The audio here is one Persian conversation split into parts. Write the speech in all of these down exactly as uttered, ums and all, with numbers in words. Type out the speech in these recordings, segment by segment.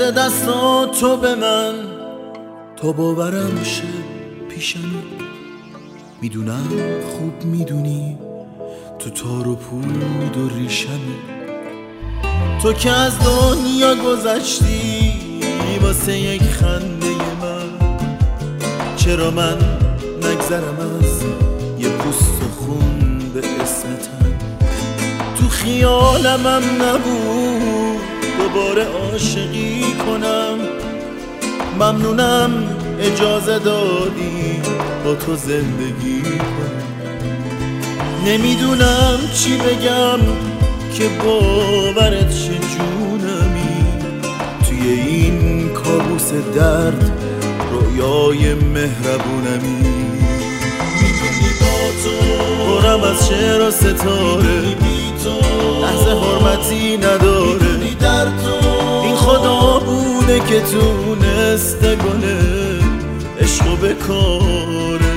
بده دستاتو به من تا باورم شه پیشمی. میدونم خوب میدونی تو تار و پود و ریشمی. تو که از دنیا گذشتی واسه یک خنده من، چرا من نگذرم از یه پوست و خون به اسم تن؟ تو خیالمم نبود دوباره عاشقی کنم. ممنونم اجازه دادی با تو زندگی کنم. نمیدونم چی بگم که باورت شه جونمی. توی این کابوس درد رویای مهربونمی. میدونی با تو پرم از شعر و ستاره، لحظه حرمتی نداره. در تو این خدا بوده که تونسته گله عشقو بکاره.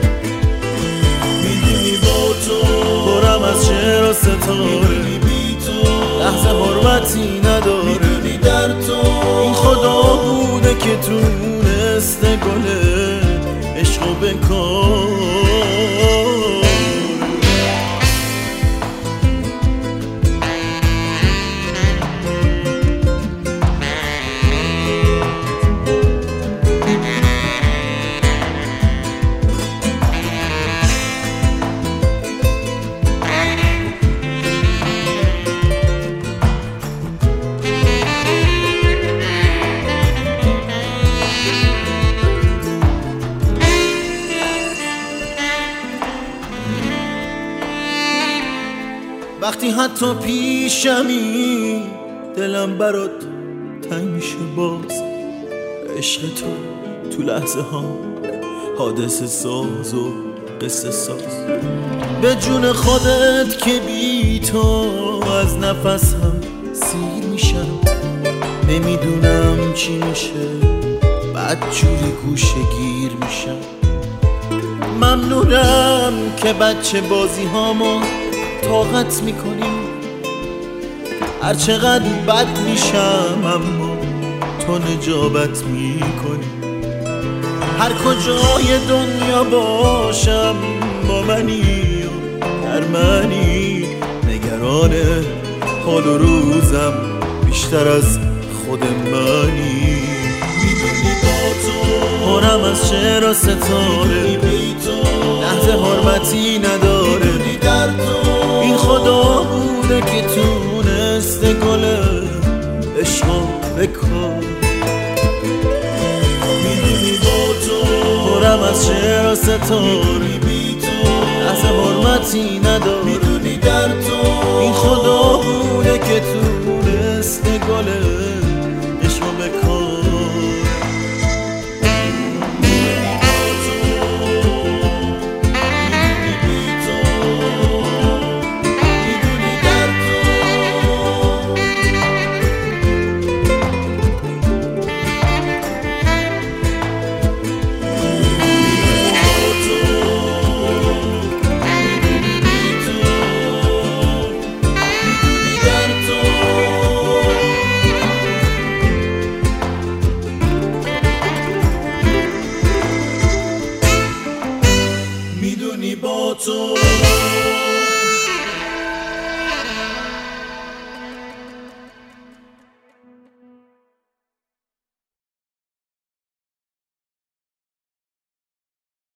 میدونی با تو پرم از شعر و ستاره، لحظه حرمتی نداره. در تو این خدا بوده که تونسته گله عشقو بکاره. وقتی حتی پیشمی دلم برات تنگ میشه باز. عشق تو تو لحظه ها حادثه ساز و قصه ساز. به جون خودت که بی تو از نفسم سیر میشم. نمیدونم چی میشه بعد جوری گوشه گیر میشم. ممنونم که بچه بازی هامو طاقت میکنیم. هر چقدر بد میشم اما تو نجابت میکنی. هر کجای دنیا باشم با منی و در منی. نگران حال و روزم بیشتر از خود منی. میدونی با تو پرم از شعر و ستاره، لحظه حرمتی نداره. در تو این خدا بوده که تونسته گله عشقو بکن. میدونی با تو پرم از شعر و ستاره، لحظه حرمتی نداره. میدونی در تو این خدا بوده که تونسته گله عشقو بکن. با تو